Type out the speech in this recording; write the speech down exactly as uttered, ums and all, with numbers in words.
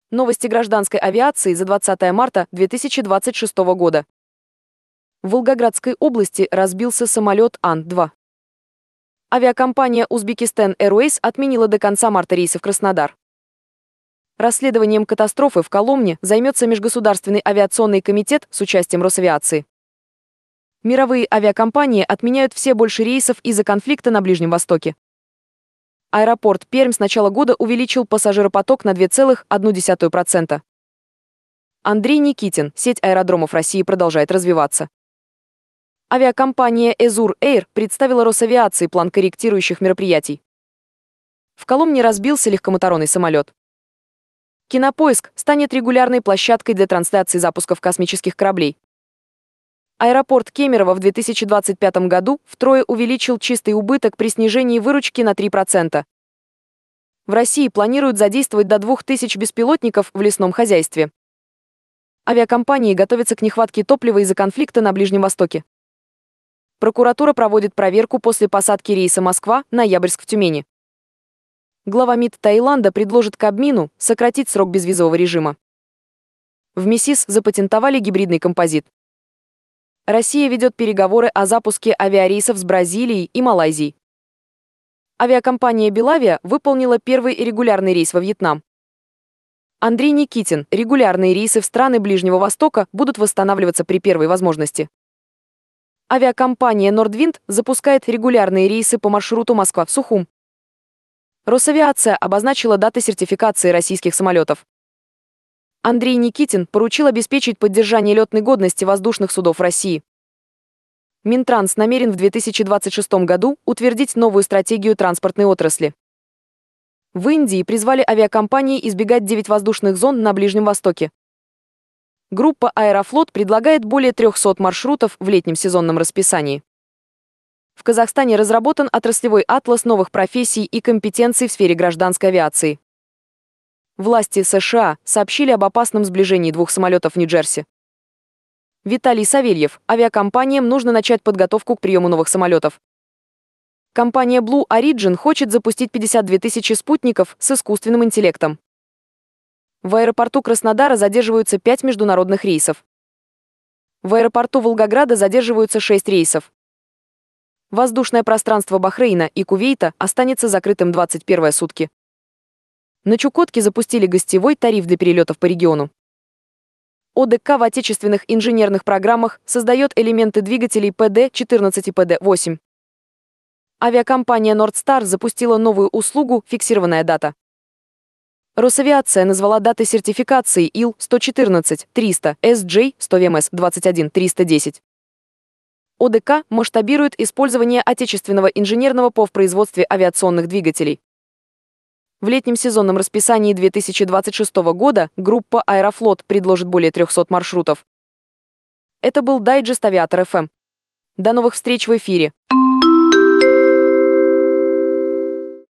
Новости гражданской авиации за двадцатое марта две тысячи двадцать шестого года. В Волгоградской области разбился самолет Ан два. Авиакомпания Узбекистан Airways отменила до конца марта рейсы в Краснодар. Расследованием катастрофы в Коломне займется Межгосударственный авиационный комитет с участием Росавиации. Мировые авиакомпании отменяют все больше рейсов из-за конфликта на Ближнем Востоке. Аэропорт Пермь с начала года увеличил пассажиропоток на две целых одну десятую процента. Андрей Никитин. Сеть аэродромов России продолжает развиваться. Авиакомпания Azur Air представила Росавиации план корректирующих мероприятий. В Коломне разбился легкомоторный самолет. Кинопоиск станет регулярной площадкой для трансляции запусков космических кораблей. Аэропорт Кемерово в две тысячи двадцать пятом году втрое увеличил чистый убыток при снижении выручки на три процента. В России планируют задействовать до двух тысяч беспилотников в лесном хозяйстве. Авиакомпании готовятся к нехватке топлива из-за конфликта на Ближнем Востоке. Прокуратура проводит проверку после посадки рейса Москва-Ноябрьск в Тюмени. Глава МИД Таиланда предложит Кабмину сократить срок безвизового режима. В МИСИС запатентовали гибридный композит. Россия ведет переговоры о запуске авиарейсов с Бразилией и Малайзией. Авиакомпания Белавия выполнила первый регулярный рейс во Вьетнам. Андрей Никитин. Регулярные рейсы в страны Ближнего Востока будут восстанавливаться при первой возможности. Авиакомпания Нордвинд запускает регулярные рейсы по маршруту Москва-Сухум. Росавиация обозначила даты сертификации российских самолетов. Андрей Никитин поручил обеспечить поддержание летной годности воздушных судов России. Минтранс намерен в две тысячи двадцать шестом году утвердить новую стратегию транспортной отрасли. В Индии призвали авиакомпании избегать девять воздушных зон на Ближнем Востоке. Группа «Аэрофлот» предлагает более трёхсот маршрутов в летнем сезонном расписании. В Казахстане разработан отраслевой атлас новых профессий и компетенций в сфере гражданской авиации. Власти США сообщили об опасном сближении двух самолетов в Нью-Джерси. Виталий Савельев. Авиакомпаниям нужно начать подготовку к приему новых самолетов. Компания Blue Origin хочет запустить пятьдесят две тысячи спутников с искусственным интеллектом. В аэропорту Краснодара задерживаются пять международных рейсов. В аэропорту Волгограда задерживаются шесть рейсов. Воздушное пространство Бахрейна и Кувейта останется закрытым двадцать первые сутки. На Чукотке запустили гостевой тариф для перелетов по региону. ОДК в отечественных инженерных программах создает элементы двигателей Пэ Дэ четырнадцать и Пэ Дэ восемь. Авиакомпания Нордстар запустила новую услугу «Фиксированная дата». Росавиация назвала даты сертификации Ил сто четырнадцать триста, Эс Джей сто Эм Эс двадцать один триста десять. ОДК масштабирует использование отечественного инженерного ПО в производстве авиационных двигателей. В летнем сезонном расписании две тысячи двадцать шестого года группа «Аэрофлот» предложит более трёхсот маршрутов. Это был дайджест Авиатор Эф Эм. До новых встреч в эфире!